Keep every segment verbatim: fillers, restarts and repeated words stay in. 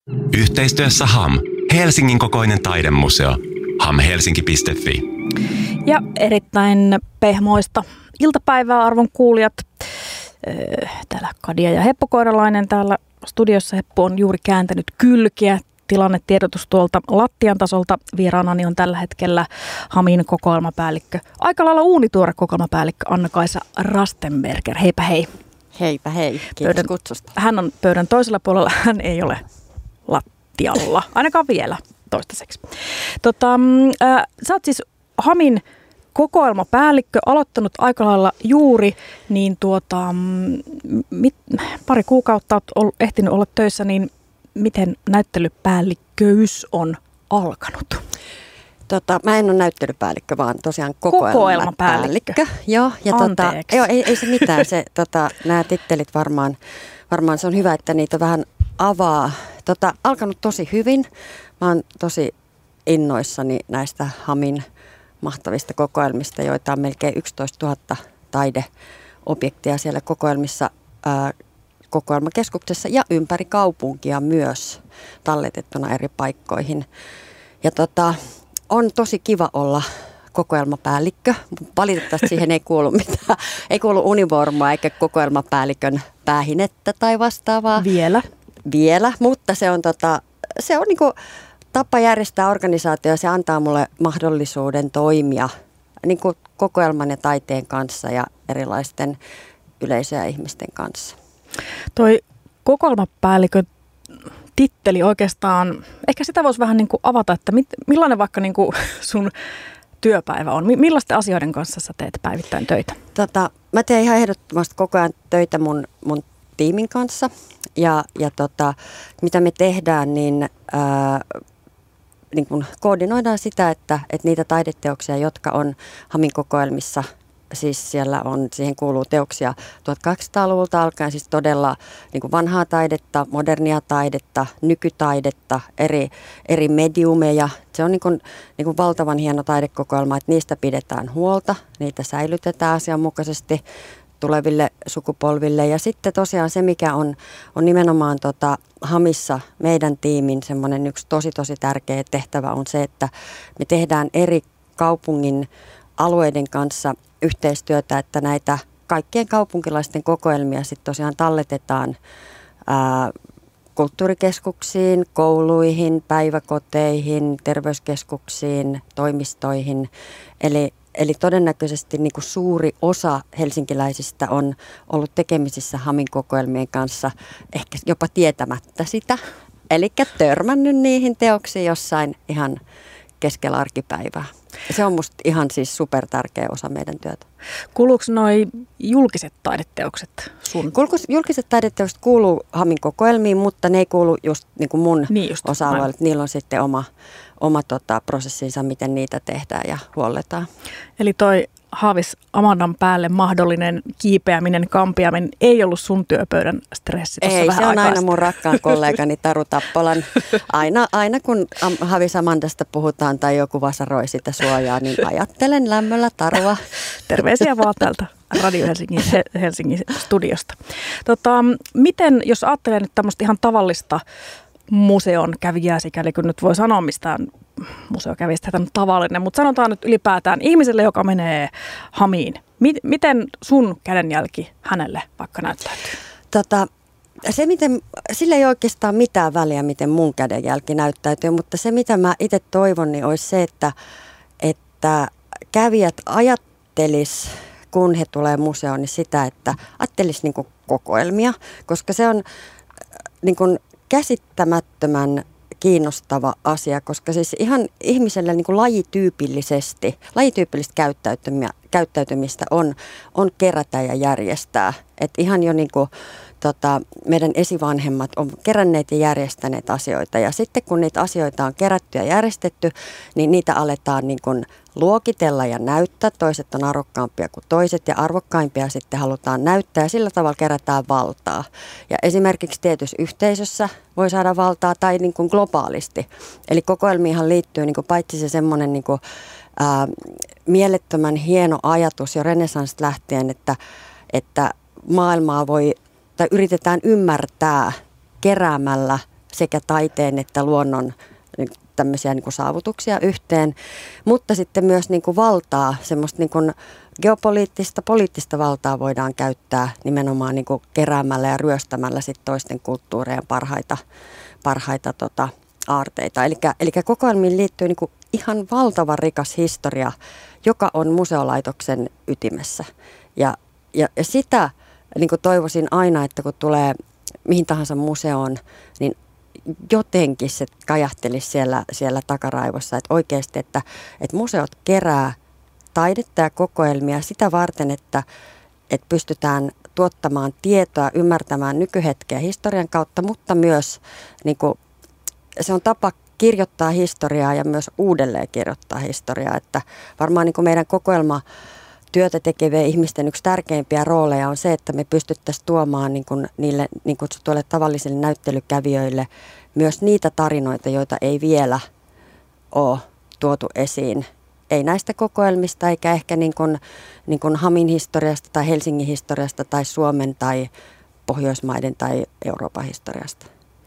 Yhteistyössä H A M, Helsingin kokoinen taidemuseo. hamhelsinki piste fi. Ja erittäin pehmoista iltapäivää, arvon kuulijat. Täällä Kadia ja Heppo Koiralainen täällä studiossa. Heppo on juuri kääntänyt kylkiä. Tilannetiedotus tuolta lattian tasolta. Vieraanani on tällä hetkellä HAMin kokoelmapäällikkö, aika lailla uunituore kokoelmapäällikkö Anna-Kaisa Rastenberger. Heipä hei. Heipä hei, kiitos pöydän, kutsusta. Hän on pöydän toisella puolella, hän ei ole lattialla, ainakaan vielä toistaiseksi. Tota, äh, sä oot siis HAMin kokoelmapäällikkö, aloittanut aika lailla juuri, niin tuota, mit, pari kuukautta olet ol, ehtinyt olla töissä, niin miten näyttelypäällikköys on alkanut? Tota, mä en ole näyttelypäällikkö, vaan tosiaan kokoelmapäällikkö. Kokoelmapäällikkö. Joo, ja tota, Anteeksi. joo, ei, ei se mitään. Se, tota, nämä tittelit varmaan, varmaan se on hyvä, että niitä vähän avaa. Tota, alkanut tosi hyvin. Mä oon tosi innoissani näistä HAMin mahtavista kokoelmista, joita on melkein yksitoistatuhatta taideobjektia siellä kokoelmissa, ää, kokoelmakeskuksessa ja ympäri kaupunkia myös talletettuna eri paikkoihin. Ja tota, on tosi kiva olla kokoelmapäällikkö. Valitettavasti siihen ei kuulu mitään, ei kuulu univormua eikä kokoelmapäällikön päähinettä tai vastaavaa. Vielä. Vielä, mutta se on, tota, se on niinku tapa järjestää organisaatio ja se antaa mulle mahdollisuuden toimia niinku kokoelman ja taiteen kanssa ja erilaisten yleisö- ja ihmisten kanssa. Toi kokoelmapäällikön titteli oikeastaan, ehkä sitä voisi vähän niin kuin avata, että mit, millainen vaikka niin kuin sun työpäivä on? Millaisten asioiden kanssa sä teet päivittäin töitä? Tota, mä teen ihan ehdottomasti koko ajan töitä mun, mun tiimin kanssa ja, ja tota, mitä me tehdään, niin, ää, niin kun koordinoidaan sitä, että, että niitä taideteoksia, jotka on HAMin kokoelmissa, siis siellä on, siihen kuuluu teoksia tuhatkahdeksansataaluvulta alkaen, siis todella niin kuin vanhaa taidetta, modernia taidetta, nykytaidetta, eri, eri mediumeja. Se on niin kuin, niin kuin valtavan hieno taidekokoelma, että niistä pidetään huolta, niitä säilytetään asianmukaisesti tuleville sukupolville. Ja sitten tosiaan se, mikä on, on nimenomaan tota HAMissa meidän tiimin semmoinen yksi tosi tosi tärkeä tehtävä on se, että me tehdään eri kaupungin alueiden kanssa yhteistyötä, että näitä kaikkien kaupunkilaisten kokoelmia sitten tosiaan talletetaan ää, kulttuurikeskuksiin, kouluihin, päiväkoteihin, terveyskeskuksiin, toimistoihin. Eli, eli todennäköisesti niin kuin suuri osa helsinkiläisistä on ollut tekemisissä HAMin kokoelmien kanssa, ehkä jopa tietämättä sitä. Eli törmännyt niihin teoksiin jossain ihan keskellä arkipäivää. Se on musta ihan siis super tärkeä osa meidän työtä. Kuuluuko noi julkiset taideteokset sun? Kulkus, julkiset taideteokset kuuluu HAMin kokoelmiin, mutta ne ei kuulu just niin kuin mun niin just, osa-alueelle. Niillä on sitten oma, oma tota, prosessinsa, miten niitä tehdään ja huolletaan. Eli toi Haavis Amandan päälle mahdollinen kiipeäminen, kampiaminen ei ollut sun työpöydän stressi tuossa ei, vähän se on aikaa aina mun rakkaan kollegani Taru Tappolan. Aina, aina kun Haavis Amandasta puhutaan tai joku vasaroi sitä suojaa, niin ajattelen lämmöllä Tarua. Terveisiä vaan täältä Radio Helsingin, Helsingin studiosta. Tota, miten, jos ajattelee nyt tämmöistä ihan tavallista museon kävijää, sikäli kun nyt voi sanoa mistään museokävijästä, tämä on tavallinen, mutta sanotaan nyt ylipäätään ihmiselle, joka menee HAMiin. Miten sun kädenjälki hänelle vaikka näyttäytyy? Tota, se, miten, sillä ei oikeastaan mitään väliä, miten mun kädenjälki näyttäytyy, mutta se, mitä mä itse toivon, niin olisi se, että, että kävijät ajattelis, kun he tulee museoon, niin sitä, että ajattelis niin kuin kokoelmia, koska se on niin kuin käsittämättömän kiinnostava asia, koska siis ihan ihmiselle niin kuin lajityypillisesti, lajityypillistä käyttäytymistä on, on kerätä ja järjestää. Et ihan jo niin kuin, tota, meidän esivanhemmat on keränneet ja järjestäneet asioita ja sitten kun niitä asioita on kerätty ja järjestetty, niin niitä aletaan niin kuin luokitella ja näyttää. Toiset on arvokkaampia kuin toiset ja arvokkaimpia sitten halutaan näyttää ja sillä tavalla kerätään valtaa. Ja esimerkiksi tietyssä yhteisössä voi saada valtaa tai niin kuin globaalisti. Eli kokoelmiinhan liittyy niin kuin paitsi se semmoinen niin kuin, ää, mielettömän hieno ajatus jo renessanssista lähtien, että, että maailmaa voi tai yritetään ymmärtää keräämällä sekä taiteen että luonnon tämmöisiä niin kuin saavutuksia yhteen, mutta sitten myös niin kuin valtaa, semmoista niin kuin geopoliittista, poliittista valtaa voidaan käyttää nimenomaan niin kuin keräämällä ja ryöstämällä sit toisten kulttuurien parhaita, parhaita tota, aarteita. Eli kokoelmiin liittyy niin kuin ihan valtava rikas historia, joka on museolaitoksen ytimessä. Ja, ja, ja sitä niin kuin toivoisin aina, että kun tulee mihin tahansa museoon, niin jotenkin se kajahtelisi siellä, siellä takaraivossa, että oikeasti, että, että museot kerää taidetta ja kokoelmia sitä varten, että, että pystytään tuottamaan tietoa, ymmärtämään nykyhetkeä historian kautta, mutta myös niin kuin, se on tapa kirjoittaa historiaa ja myös uudelleen kirjoittaa historiaa, että varmaan niin kuin meidän kokoelma työtä tekevien ihmisten yksi tärkeimpiä rooleja on se, että me pystyttäisiin tuomaan niin kuin niille niin kutsutuille tavallisille näyttelykävijöille myös niitä tarinoita, joita ei vielä ole tuotu esiin. Ei näistä kokoelmista eikä ehkä niin kuin, niin kuin Hamin historiasta tai Helsingin historiasta tai Suomen tai Pohjoismaiden tai Euroopan historiasta.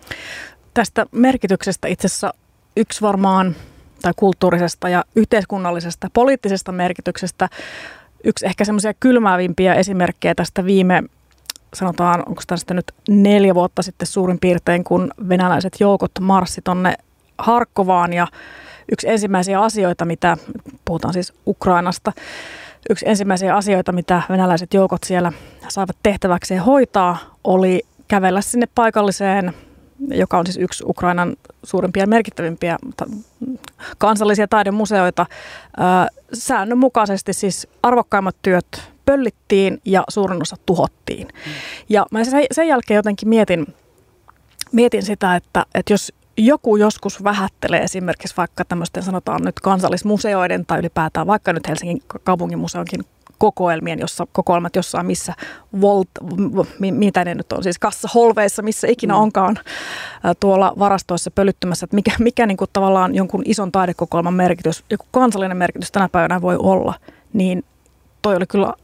Tästä merkityksestä itse asiassa yksi varmaan, tai kulttuurisesta ja yhteiskunnallisesta, poliittisesta merkityksestä, yksi ehkä semmoisia kylmäävimpiä esimerkkejä tästä viime, sanotaan, onko tästä nyt neljä vuotta sitten suurin piirtein, kun venäläiset joukot marssi tonne Harkovaan ja yksi ensimmäisiä asioita, mitä, puhutaan siis Ukrainasta, yksi ensimmäisiä asioita, mitä venäläiset joukot siellä saivat tehtäväkseen hoitaa, oli kävellä sinne paikalliseen, joka on siis yksi Ukrainan suurimpia ja merkittävimpiä kansallisia taidemuseoita. Säännönmukaisesti siis arvokkaimmat työt pöllittiin ja suurin osa tuhottiin. Mm. Ja mä sen jälkeen jotenkin mietin, mietin sitä, että, että jos joku joskus vähättelee esimerkiksi vaikka tämmöisten sanotaan nyt kansallismuseoiden tai ylipäätään vaikka nyt Helsingin kaupunginmuseonkin kokoelmien, jossa kokoelmat jossain missä, volt, mitä ne nyt on, siis kassaholveissa, missä ikinä onkaan tuolla varastoissa pölyttymässä, että mikä, mikä niin kuin tavallaan jonkun ison taidekokoelman merkitys, joku kansallinen merkitys tänä päivänä voi olla, niin toi oli kyllä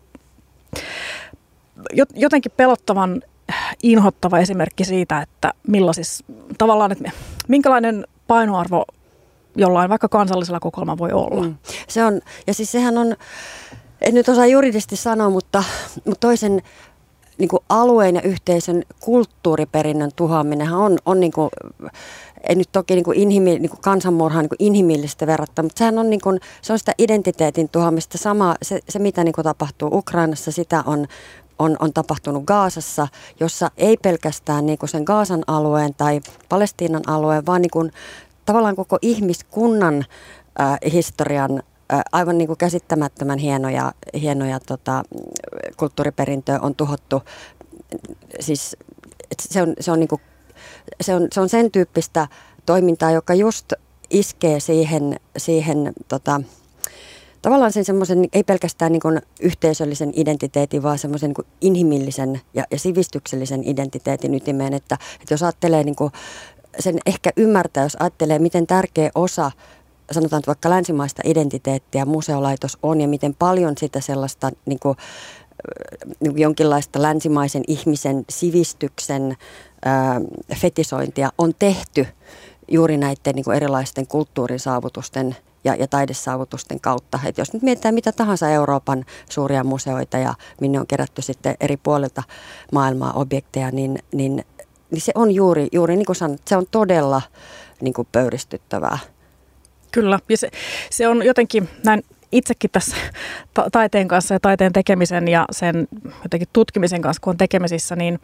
jotenkin pelottavan inhottava esimerkki siitä, että millaisis, tavallaan, että minkälainen painoarvo jollain vaikka kansallisella kokoelmalla voi olla. Mm. Se on, ja siis sehän on, en nyt osaa juridisesti sanoa, mutta, mutta toisen niin kuin alueen ja yhteisön kulttuuriperinnön tuhoaminenhan on, on niin kuin, ei nyt toki niin kuin inhimi, niin kuin kansanmurhaan niin kuin inhimillistä verrattuna, mutta sehän on, niin kuin, se on sitä identiteetin tuhoamista. Sama, se, se mitä niin kuin tapahtuu Ukrainassa, sitä on, on, on tapahtunut Gazassa, jossa ei pelkästään niin kuin sen Gazan alueen tai Palestiinan alueen, vaan niin kuin, tavallaan koko ihmiskunnan äh, historian aivan niin kuin käsittämättömän hienoja, hienoja tota, kulttuuriperintöä on tuhottu. Siis, se, on, se, on niin kuin, se, on, se on sen tyyppistä toimintaa, joka just iskee siihen, siihen tota, tavallaan sen semmoisen, ei pelkästään niin kuin yhteisöllisen identiteetin, vaan semmoisen niin kuin inhimillisen ja, ja sivistyksellisen identiteetin ytimeen. Että, että jos ajattelee niin kuin, sen ehkä ymmärtää, jos ajattelee, miten tärkeä osa sanotaan vaikka länsimaista identiteettiä museolaitos on ja miten paljon sitä sellaista niin kuin, niin kuin jonkinlaista länsimaisen ihmisen sivistyksen ää, fetisointia on tehty juuri näiden niin kuin erilaisten kulttuurisaavutusten ja, ja taidesaavutusten kautta. Et jos nyt mietitään mitä tahansa Euroopan suuria museoita ja minne on kerätty sitten eri puolilta maailmaa objekteja, niin, niin, niin se on juuri, juuri niin kuin sanot, se on todella niin kuin pöyristyttävää. Kyllä, ja se, se on jotenkin näin itsekin tässä ta- taiteen kanssa ja taiteen tekemisen ja sen jotenkin tutkimisen kanssa, kun on tekemisissä, niin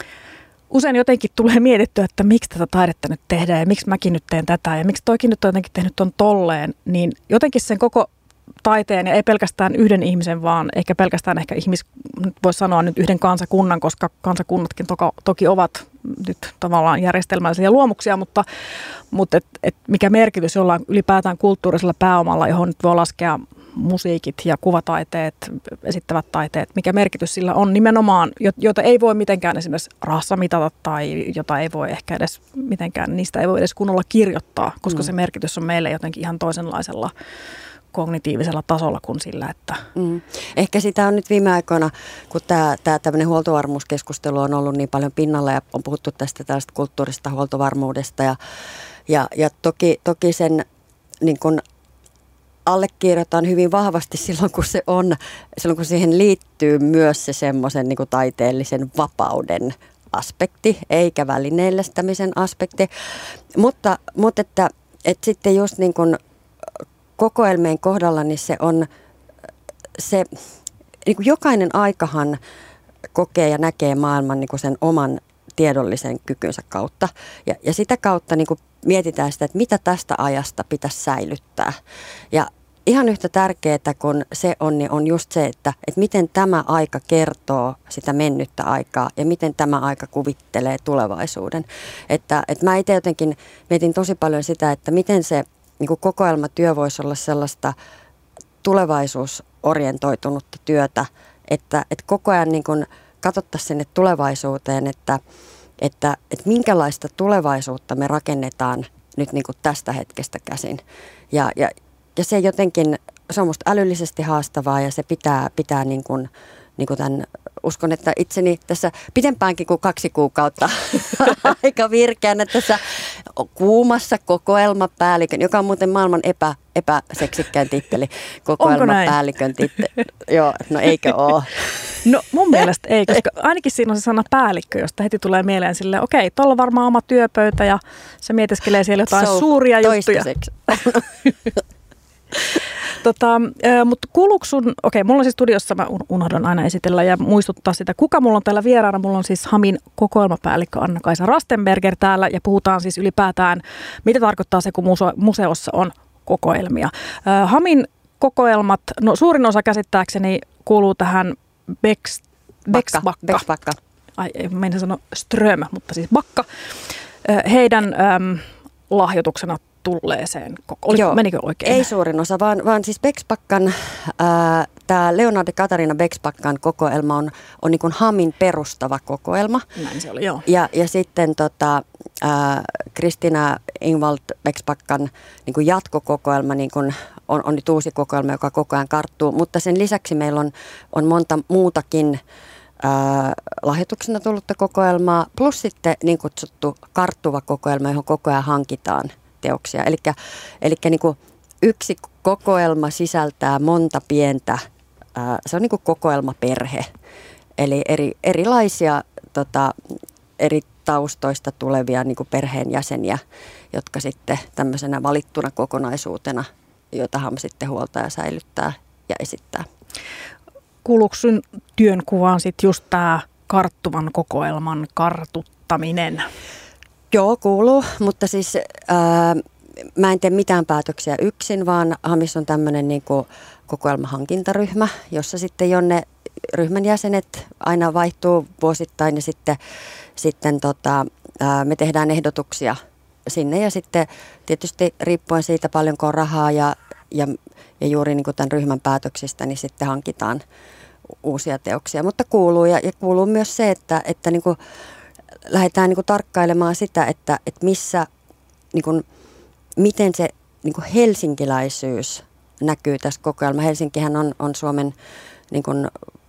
usein jotenkin tulee mietittyä, että miksi tätä taidetta nyt tehdään ja miksi mäkin nyt teen tätä ja miksi toikin nyt on jotenkin tehnyt ton tolleen, niin jotenkin sen koko taiteen ja ei pelkästään yhden ihmisen, vaan ehkä pelkästään ehkä ihmis, voisi sanoa nyt yhden kansakunnan, koska kansakunnatkin toka, toki ovat nyt tavallaan järjestelmällisiä luomuksia, mutta, mutta et, et mikä merkitys jollain ylipäätään kulttuurisella pääomalla, johon nyt voi laskea musiikit ja kuvataiteet, esittävät taiteet, mikä merkitys sillä on nimenomaan, jota ei voi mitenkään esimerkiksi rahassa mitata tai jota ei voi ehkä edes mitenkään, niistä ei voi edes kunnolla kirjoittaa, koska mm. se merkitys on meille jotenkin ihan toisenlaisella kognitiivisella tasolla kuin sillä, että... Mm. Ehkä sitä on nyt viime aikoina, kun tämä, tämä tämmöinen huoltovarmuuskeskustelu on ollut niin paljon pinnalla ja on puhuttu tästä tällaista kulttuurista huoltovarmuudesta ja, ja, ja toki, toki sen niin kuin allekirjoitan hyvin vahvasti silloin, kun se on, silloin kun siihen liittyy myös se semmoisen niin kuin taiteellisen vapauden aspekti, eikä välineellistämisen aspekti, mutta, mutta että, että sitten just niin kuin kokoelmien kohdalla, niin se on se, niin kuin jokainen aikahan kokee ja näkee maailman niin kuin sen oman tiedollisen kykynsä kautta. Ja, ja sitä kautta niin kuin mietitään sitä, että mitä tästä ajasta pitäisi säilyttää. Ja ihan yhtä tärkeää kuin se on, niin on just se, että, että miten tämä aika kertoo sitä mennyttä aikaa ja miten tämä aika kuvittelee tulevaisuuden. Että, että mä itse jotenkin mietin tosi paljon sitä, että miten se niin kuin kokoelmatyö voisi olla sellaista tulevaisuusorientoitunutta työtä, että, että koko ajan niin kuin katsottaisiin sinne tulevaisuuteen, että, että, että minkälaista tulevaisuutta me rakennetaan nyt niin kuin tästä hetkestä käsin. Ja, ja, ja se jotenkin, se on musta älyllisesti haastavaa ja se pitää, pitää niin kuin, niin kuin tämän, uskon, että itseni tässä pidempäänkin kuin kaksi kuukautta aika virkeänä tässä kuumassa kokoelmapäällikön, joka on muuten maailman epä, epäseksikkäin titteli, kokoelmapäällikön titteli. Joo, no eikö ole? No mun mielestä ei, koska ainakin siinä on se sana päällikkö, josta heti tulee mieleen silleen, okei, tuolla on varmaan oma työpöytä ja se mietiskelee siellä jotain so, suuria juttuja. Tota, mutta kuuluuko sun, okei, mulla on siis studiossa, mä unohdan aina esitellä ja muistuttaa sitä, kuka mulla on täällä vieraana. Mulla on siis Hamin kokoelmapäällikkö Anna-Kaisa Rastenberger täällä ja puhutaan siis ylipäätään, mitä tarkoittaa se, kun museossa on kokoelmia. Hamin kokoelmat, no suurin osa käsittääkseni kuuluu tähän Beks, Beksbakka. Beksbakka. Ai, ei meidän sano Ström, mutta siis Bakka. Heidän äm, lahjoituksena tulleeseen. Oli, menikö oikein? Ei suurin osa, vaan, vaan siis Beksbakkan, tämä Leonard Katarina Beksbakkan kokoelma on, on niin kuin Hamin perustava kokoelma. Näin se oli, joo. Ja, ja sitten tota, ää, Kristina Ingvald Beksbakkan niin kuin jatkokokoelma niin kuin on, on nyt uusi kokoelma, joka koko ajan karttuu. Mutta sen lisäksi meillä on, on monta muutakin ää, lahjoituksena tullutta kokoelmaa, plus sitten niin kutsuttu karttuva kokoelma, johon koko ajan hankitaan teoksia. Elikkä, elikkä niin kuin yksi kokoelma sisältää monta pientä, ää, se on niin kuin kokoelmaperhe, eli eri, erilaisia tota, eri taustoista tulevia niin kuin perheenjäseniä, jotka sitten tämmöisenä valittuna kokonaisuutena, jota H A M sitten huoltaa ja säilyttää ja esittää. Kuuluuko sun työnkuvaan sitten just tämä karttuvan kokoelman kartuttaminen? Joo, kuuluu, mutta siis ää, mä en tee mitään päätöksiä yksin, vaan Hamis on tämmöinen niin kuin kokoelmahankintaryhmä, jossa sitten jonne ryhmän jäsenet aina vaihtuu vuosittain ja sitten, sitten tota, ää, me tehdään ehdotuksia sinne ja sitten tietysti riippuen siitä paljonko on rahaa ja, ja, ja juuri niin kuin tämän ryhmän päätöksistä, niin sitten hankitaan uusia teoksia, mutta kuuluu ja, ja kuuluu myös se, että, että niin kuin lähdetään niin kuin tarkkailemaan sitä, että, että missä, niin kuin, miten se niin kuin helsinkiläisyys näkyy tässä kokoelma. Helsinkihän on, on Suomen niin kuin,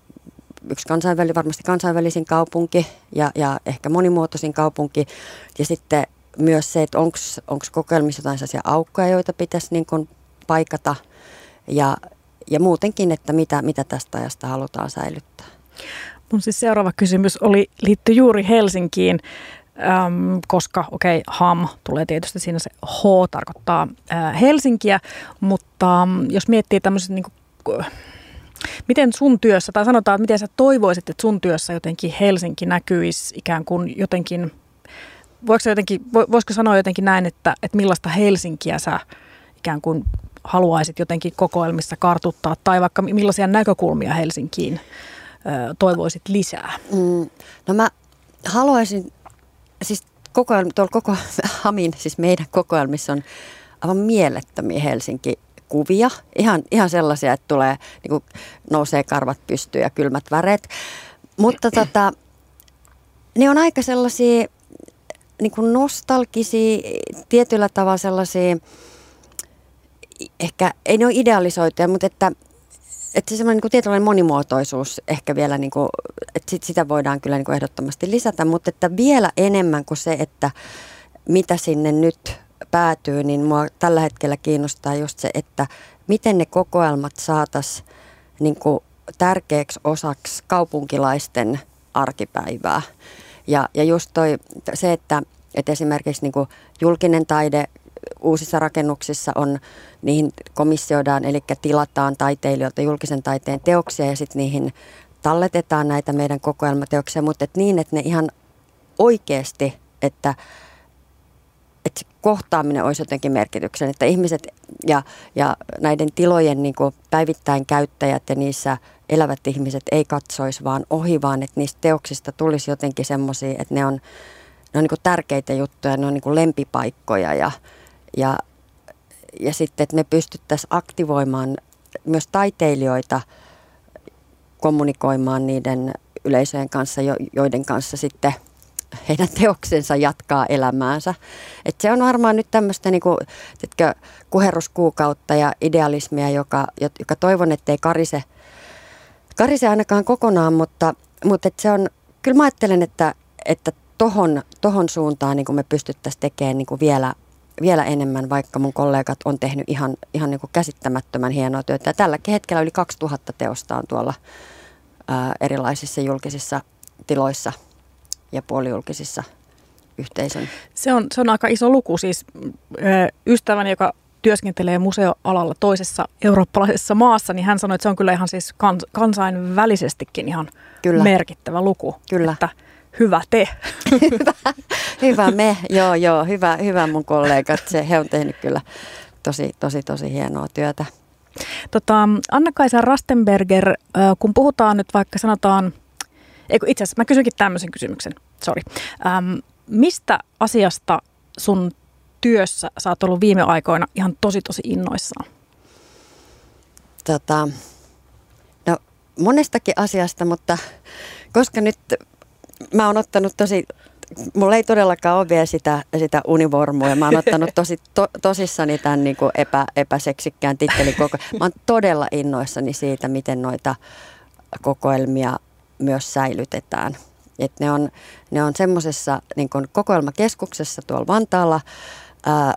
yksi kansainväli, varmasti kansainvälisin kaupunki ja, ja ehkä monimuotoisin kaupunki. Ja sitten myös se, että onko kokoelmissa jotain sellaisia aukkoja, joita pitäisi niin kuin paikata ja, ja muutenkin, että mitä, mitä tästä ajasta halutaan säilyttää. Mun siis seuraava kysymys oli, liittyy juuri Helsinkiin, äm, koska okei, okay, H A M tulee tietysti siinä se H tarkoittaa ää, Helsinkiä, mutta äm, jos miettii tämmöiset niin kuin, miten sun työssä, tai sanotaan, että miten sä toivoisit, että sun työssä jotenkin Helsinki näkyisi ikään kuin jotenkin, voiko jotenkin, voisiko sanoa jotenkin näin, että, että millaista Helsinkiä sä ikään kuin haluaisit jotenkin kokoelmissa kartuttaa, tai vaikka millaisia näkökulmia Helsinkiin toivoisit lisää? Mm, no mä haluaisin, siis kokoelma, tuolla koko Hamin, siis meidän kokoelmissa on aivan mielettömiä Helsinki-kuvia. Ihan, ihan sellaisia, että tulee, niin kuin nousee karvat pystyyn ja kylmät väreet. Mutta tota, ne on aika sellaisia niin kuin nostalgisia, tietyllä tavalla sellaisia ehkä, ei ne ole idealisoituja, mutta että, että se semmoinen niin kuin tietynlainen monimuotoisuus ehkä vielä, niin kuin, että sit sitä voidaan kyllä niin kuin ehdottomasti lisätä, mutta että vielä enemmän kuin se, että mitä sinne nyt päätyy, niin mua tällä hetkellä kiinnostaa just se, että miten ne kokoelmat saataisiin niin kuin tärkeäksi osaksi kaupunkilaisten arkipäivää. Ja, ja just toi, se, että, että esimerkiksi niin kuin julkinen taide uusissa rakennuksissa on, niihin komissioidaan, eli tilataan taiteilijoilta julkisen taiteen teoksia ja sitten niihin talletetaan näitä meidän kokoelmateoksia, mutta et niin, että ne ihan oikeasti, että, että kohtaaminen olisi jotenkin merkityksen, että ihmiset ja, ja näiden tilojen niin kuin päivittäin käyttäjät ja niissä elävät ihmiset ei katsoisi vaan ohi, vaan että niistä teoksista tulisi jotenkin semmoisia, että ne on, ne on niin kuin tärkeitä juttuja, ne on niin kuin lempipaikkoja ja, ja, ja sitten, että me pystyttäisiin aktivoimaan myös taiteilijoita kommunikoimaan niiden yleisöjen kanssa, joiden kanssa sitten heidän teoksensa jatkaa elämäänsä. Et se on varmaan nyt tämmöistä niinku, kuherruskuukautta ja idealismia, joka, joka toivon, ettei karise, karise ainakaan kokonaan, mutta, mutta et se on, kyllä mä ajattelen, että, että tohon, tohon suuntaan niin me pystyttäisiin tekemään niin vielä, vielä enemmän, vaikka mun kollegat on tehnyt ihan, ihan niin käsittämättömän hienoa työtä. Ja tälläkin hetkellä yli kaksituhatta teosta on tuolla ää, erilaisissa julkisissa tiloissa ja puolijulkisissa yhteisön. Se on, se on aika iso luku. Siis ö, ystäväni, joka työskentelee museoalalla toisessa eurooppalaisessa maassa, niin hän sanoi, että se on kyllä ihan siis kans, kansainvälisestikin ihan kyllä. merkittävä luku. Kyllä. Että hyvä te. hyvä, hyvä me, joo joo, hyvä, hyvä mun kollegat. Se, he on tehnyt kyllä tosi, tosi, tosi hienoa työtä. Tota, Anna-Kaisa Rastenberger, kun puhutaan nyt vaikka sanotaan, eikö itse asiassa mä kysynkin tämmöisen kysymyksen, sori. Ähm, mistä asiasta sun työssä sä oot ollut viime aikoina ihan tosi tosi innoissaan? Tota, no monestakin asiasta, mutta koska nyt mä oon ottanut tosi, mulla ei todellakaan ole vielä sitä, sitä univormua ja mä oon ottanut tosi to, tosissani tämän niin kuin epä, epäseksikkään tittelin koko. Mä oon todella innoissani siitä, miten noita kokoelmia myös säilytetään. Et ne on, ne on semmoisessa niin kuin kokoelmakeskuksessa tuolla Vantaalla. Ää,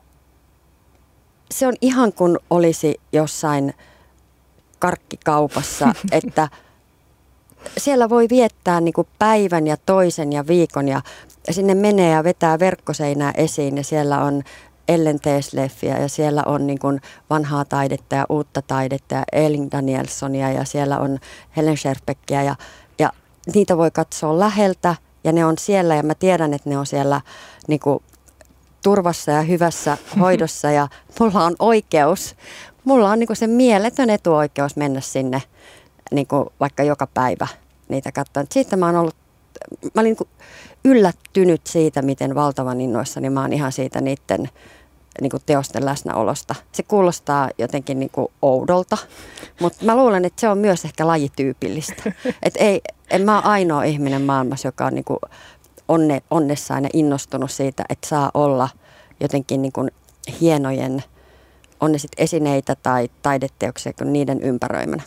se on ihan kuin olisi jossain karkkikaupassa, että siellä voi viettää niin kuin päivän ja toisen ja viikon ja sinne menee ja vetää verkkoseinää esiin ja siellä on Ellen Teesleffiä ja siellä on niin kuin vanhaa taidetta ja uutta taidetta ja Elin Danielssonia ja siellä on Helen Scherfbeckia ja, ja niitä voi katsoa läheltä ja ne on siellä ja mä tiedän, että ne on siellä niin kuin turvassa ja hyvässä hoidossa ja mulla on oikeus, mulla on niin kuin se mieletön etuoikeus mennä sinne niin kuin vaikka joka päivä niitä katsoa. Siitä mä oon ollut, mä olin niin kuin yllättynyt siitä, miten valtavan innoissani mä oon ihan siitä niiden niin kuin teosten läsnäolosta. Se kuulostaa jotenkin niin kuin oudolta, mutta mä luulen, että se on myös ehkä lajityypillistä. Et ei, en mä ole ainoa ihminen maailmassa, joka on niin kuin onne, onnessaan ja innostunut siitä, että saa olla jotenkin niin kuin hienojen, on ne sitten esineitä tai taideteoksia kuin niiden ympäröimänä.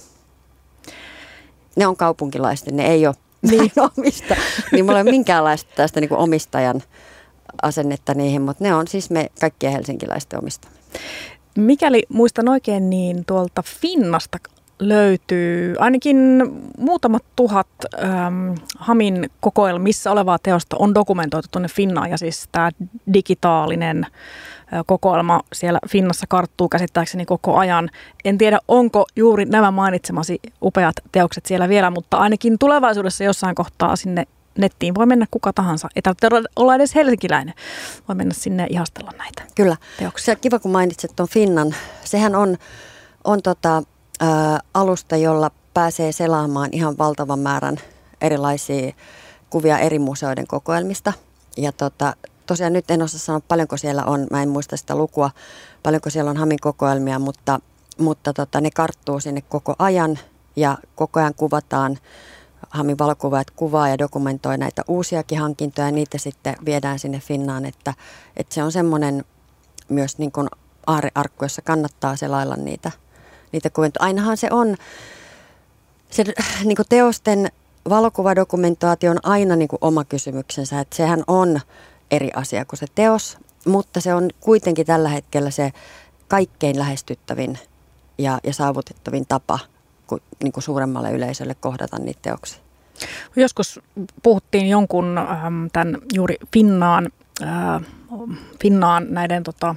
Ne on kaupunkilaisten, ne ei ole niin omista. Niin mulla ei ole minkäänlaista tästä niin kuin omistajan asennetta niihin, mutta ne on siis me kaikkien helsinkiläisten omistamia. Mikäli muistan oikein, niin tuolta Finnasta löytyy ainakin muutamat tuhat ähm, Hamin kokoelmissa olevaa teosta on dokumentoitu tuonne Finnaan ja siis tämä digitaalinen äh, kokoelma siellä Finnassa karttuu käsittääkseni koko ajan. En tiedä, onko juuri nämä mainitsemasi upeat teokset siellä vielä, mutta ainakin tulevaisuudessa jossain kohtaa sinne nettiin voi mennä kuka tahansa. Ei tarvitse olla edes helsinkiläinen. Voi mennä sinne ja ihastella näitä Kyllä. teoksia. Se on kiva, kun mainitset tuon Finnan. Sehän on, on tota, ä, alusta, jolla pääsee selaamaan ihan valtavan määrän erilaisia kuvia eri museoiden kokoelmista. Ja tota, tosiaan nyt en osaa sanoa paljonko siellä on, mä en muista sitä lukua, paljonko siellä on Hamin kokoelmia, mutta, mutta tota, ne karttuu sinne koko ajan ja koko ajan kuvataan. Hamin valokuvaajat kuvaa ja dokumentoi näitä uusiakin hankintoja ja niitä sitten viedään sinne Finnaan, että, että se on semmoinen myös niin kuin aarrearkku, jossa kannattaa selailla niitä, niitä kuvintoja. Ainahan se on, se niin kuin teosten valokuvadokumentaatio on aina niin kuin oma kysymyksensä, että sehän on eri asia kuin se teos, mutta se on kuitenkin tällä hetkellä se kaikkein lähestyttävin ja, ja saavutettavin tapa ku, niin kuin suuremmalle yleisölle kohdata niitä teoksia. Joskus puhuttiin jonkun ähm, tämän juuri Finnaan, äh, Finnaan näiden tota,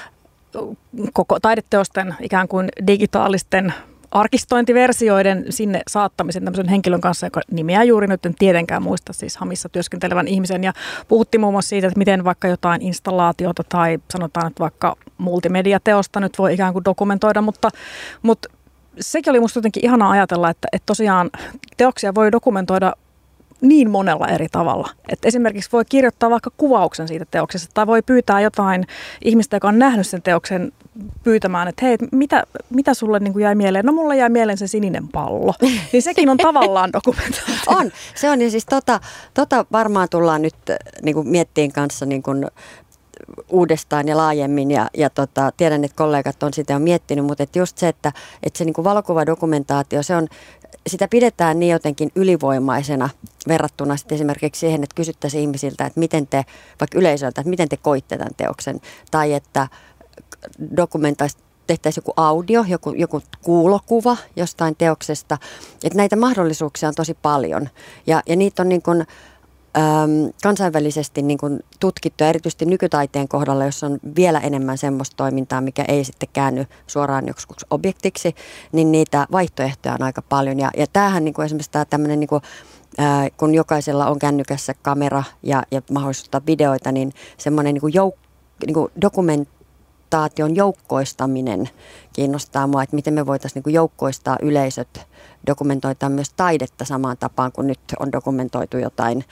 koko taideteosten ikään kuin digitaalisten arkistointiversioiden sinne saattamisen tämmöisen henkilön kanssa, joka nimeä juuri nyt en tietenkään muista, siis Hamissa työskentelevän ihmisen. Ja puhuttiin muun muassa siitä, että miten vaikka jotain installaatiota tai sanotaan, että vaikka multimediateosta nyt voi ikään kuin dokumentoida, mutta, mutta sekin oli musta jotenkin ihanaa ajatella, että, että tosiaan teoksia voi dokumentoida niin monella eri tavalla. Että esimerkiksi voi kirjoittaa vaikka kuvauksen siitä teoksesta tai voi pyytää jotain ihmistä, joka on nähnyt sen teoksen pyytämään, että hei, mitä, mitä sulle niin kuin jäi mieleen? No mulle jäi mieleen se sininen pallo. Niin sekin on tavallaan dokumentaatio. On, se on ja siis tota, tota varmaan tullaan nyt niin kuin miettiin kanssa niin kuin uudestaan ja laajemmin ja, ja tota, tiedän, että kollegat on sitä jo miettinyt, mutta et just se, että, että se niin kuin valokuvadokumentaatio, se on, sitä pidetään niin jotenkin ylivoimaisena verrattuna sitten esimerkiksi siihen, että kysyttäisiin ihmisiltä, että miten te, vaikka yleisöltä, että miten te koitte tämän teoksen, tai että dokumentaisiin, tehtäisiin joku audio, joku, joku kuulokuva jostain teoksesta, että näitä mahdollisuuksia on tosi paljon ja, ja niitä on niin kuin äm, kansainvälisesti niin kuin tutkittu, erityisesti nykytaiteen kohdalla, jossa on vielä enemmän semmoista toimintaa, mikä ei sitten käänny suoraan joskus objektiksi, niin niitä vaihtoehtoja on aika paljon. Ja, ja tämähän niin kuin esimerkiksi tämä tämmöinen, niin kuin, ää, kun jokaisella on kännykässä kamera ja, ja mahdollisuus ottaa videoita, niin semmoinen niin kuin jouk, niin kuin dokumentaation joukkoistaminen kiinnostaa mua, että miten me voitaisiin niin kuin joukkoistaa yleisöt, dokumentoitaan myös taidetta samaan tapaan kuin nyt on dokumentoitu jotain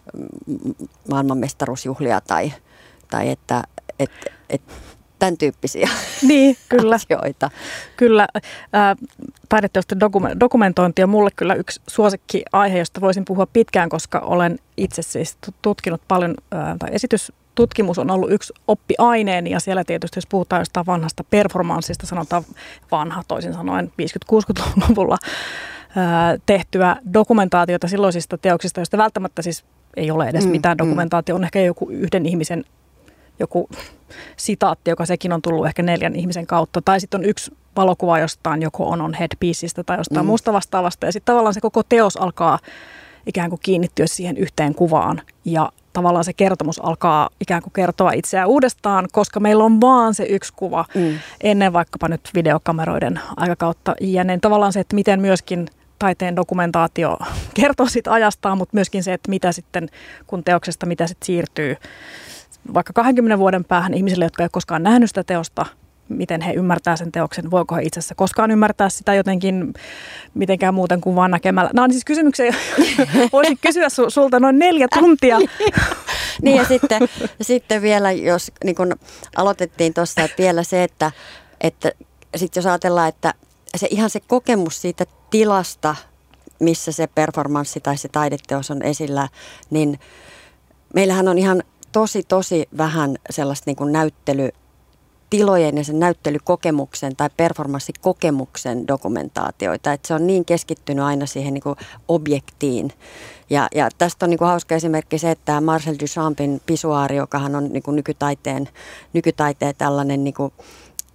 maailmanmestaruusjuhlia tai, tai että et, et, tämän tyyppisiä niin, kyllä. asioita. Kyllä. Ää, taideteosten dokumentointi on mulle kyllä yksi suosikkiaihe, josta voisin puhua pitkään, koska olen itse siis tutkinut paljon, ää, tai esitystutkimus on ollut yksi oppiaineeni ja siellä tietysti, jos puhutaan jostain vanhasta performanssista, sanotaan vanha toisin sanoen viisikymmentä-kuusikymmentäluvulla ää, tehtyä dokumentaatiota silloisista teoksista, joista välttämättä siis ei ole edes mm, mitään dokumentaatio, on ehkä joku yhden ihmisen joku sitaatti, joka sekin on tullut ehkä neljän ihmisen kautta. Tai sitten on yksi valokuva jostain, joko on on headpieceistä tai jostain mm. muusta vastaavasta. Ja sitten tavallaan se koko teos alkaa ikään kuin kiinnittyä siihen yhteen kuvaan. Ja tavallaan se kertomus alkaa ikään kuin kertoa itseään uudestaan, koska meillä on vaan se yksi kuva mm. ennen vaikkapa nyt videokameroiden aikakautta. Ja niin tavallaan se, että miten myöskin taiteen dokumentaatio kertoo siitä ajastaan, mutta myöskin se, että mitä sitten, kun teoksesta mitä sitten siirtyy vaikka kahdenkymmenen vuoden päähän ihmisille, jotka ei ole koskaan nähnyt sitä teosta, miten he ymmärtää sen teoksen, voiko he itse asiassa koskaan ymmärtää sitä jotenkin mitenkään muuten kuin vaan näkemällä. Nämä on siis kysymyksiä, voisin kysyä su- sulta noin neljä tuntia. Niin ja sitten, sitten vielä, jos niin kun aloitettiin tuossa, että vielä se, että, että sitten jos ajatellaan, että se ihan se kokemus siitä tilasta, missä se performanssi tai se taideteos on esillä, niin meillähän on ihan tosi, tosi vähän sellaista niin kuin näyttelytilojen ja sen näyttelykokemuksen tai performanssikokemuksen dokumentaatioita. Että se on niin keskittynyt aina siihen niin kuin objektiin. Ja, ja tästä on niin kuin hauska esimerkki se, että Marcel Duchampin pisuaari, jokahan on niin kuin nykytaiteen, nykytaiteen tällainen niin kuin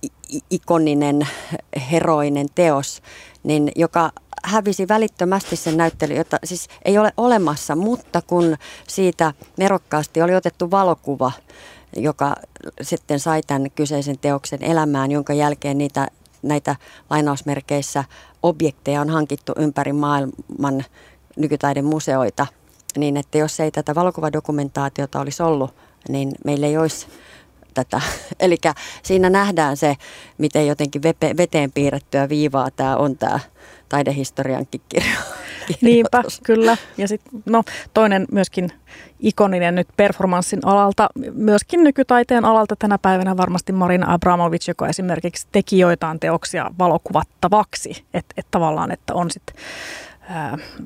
ikoninen, heroinen teos, niin joka hävisi välittömästi sen näyttely, jota siis ei ole olemassa, mutta kun siitä nerokkaasti oli otettu valokuva, joka sitten sai tämän kyseisen teoksen elämään, jonka jälkeen niitä, näitä lainausmerkeissä objekteja on hankittu ympäri maailman nykytaiden museoita, niin että jos ei tätä valokuvadokumentaatiota olisi ollut, niin meillä ei olisi tätä. Eli siinä nähdään se, miten jotenkin veteen piirrettyä viivaa tämä on tämä taidehistoriankin kirjo. Niinpä, kyllä. Ja sitten no, toinen myöskin ikoninen nyt performanssin alalta, myöskin nykytaiteen alalta tänä päivänä varmasti Marina Abramovic, joka esimerkiksi teki joitain teoksia valokuvattavaksi. Että et tavallaan, että on sitten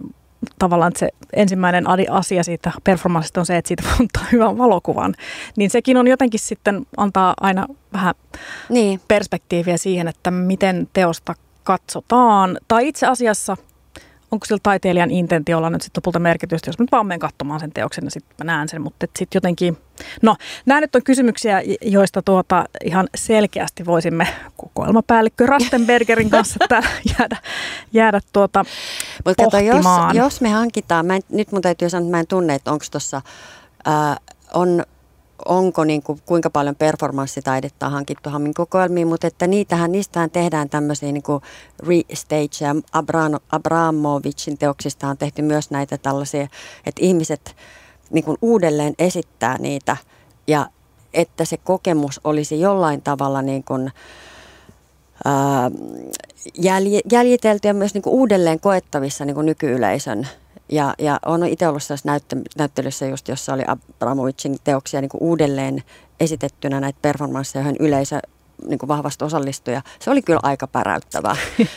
tavallaan se ensimmäinen asia siitä performanssista on se, että siitä ottaa hyvän valokuvan, niin sekin on jotenkin sitten antaa aina vähän niin. perspektiiviä siihen, että miten teosta katsotaan. Tai itse asiassa, onko sillä taiteilijan intentiolla nyt sitten lopulta merkitystä, jos mä nyt vaan menen katsomaan sen teoksen ja sitten mä näen sen, mutta sitten jotenkin, no nämä nyt on kysymyksiä, joista tuota ihan selkeästi voisimme kokoelmapäällikkö Rastenbergerin kanssa täällä jäädä, jäädä tuota Mutta pohtimaan. Jos, jos me hankitaan, mä en, nyt mun täytyy sanoa, että mä en tunne, että onko tuossa, on onko niin kuin, kuinka paljon performanssitaidetta on hankittu Hamin kokoelmiin, mutta että niitähän, niistähän tehdään tämmöisiä niin kuin restage ja Abramovicin teoksista on tehty myös näitä tällaisia, että ihmiset niin kuin uudelleen esittää niitä ja että se kokemus olisi jollain tavalla niin kuin, ää, jäljitelty ja myös niin kuin uudelleen koettavissa niin kuin nykyyleisön. Ja, ja olen itse ollut näyttä, näyttelyssä, just, jossa oli Abramovicin teoksia niin kuin uudelleen esitettynä näitä performansseja, joihin yleisö niin kuin vahvasti osallistui. Ja se oli kyllä aika päräyttävää.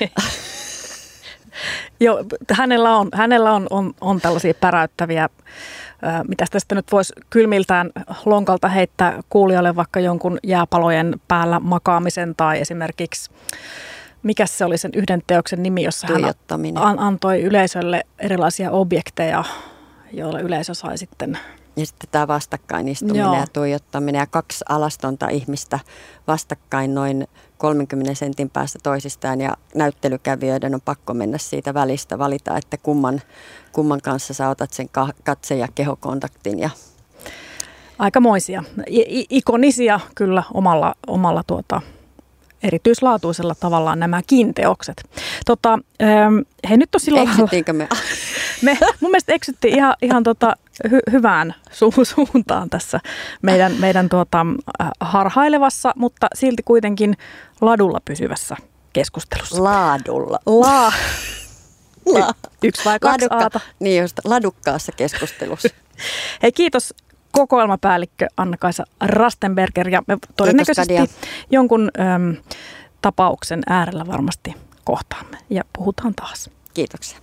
Joo, hänellä on, hänellä on, on, on tällaisia päräyttäviä, äh, mitä tästä nyt voisi kylmiltään lonkalta heittää kuulijalle vaikka jonkun jääpalojen päällä makaamisen tai esimerkiksi mikä se oli sen yhden teoksen nimi, jossa hän antoi yleisölle erilaisia objekteja, joilla yleisö sai sitten. Ja sitten tämä vastakkain istuminen ja tuijottaminen ja kaksi alastonta ihmistä vastakkain noin kolmenkymmenen sentin päästä toisistaan ja näyttelykävijöiden on pakko mennä siitä välistä, valita, että kumman, kumman kanssa sä otat sen katse- ja kehokontaktin. Ja aikamoisia, I- ikonisia kyllä omalla, omalla tuota erityislaatuisella tavallaan nämäkin teokset. Tota, hei, nyt on silloin eksyttiinkö me? me? Mun mielestä eksyttiin ihan, ihan tota, hy- hyvään su- suuntaan tässä meidän, meidän tuota, harhailevassa, mutta silti kuitenkin ladulla pysyvässä keskustelussa. Laadulla. La- La- y- yksi vai kaksi Ladukka- aata. Niin just, ladukkaassa keskustelussa. Hei, kiitos kokoelmapäällikkö Anna-Kaisa Rastenberger ja me todennäköisesti jonkun äm, tapauksen äärellä varmasti kohtaamme ja puhutaan taas. Kiitoksia.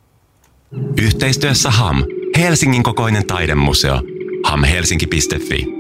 Yhteistyössä H A M, Helsingin kokoinen taidemuseo. ham helsinki piste fi.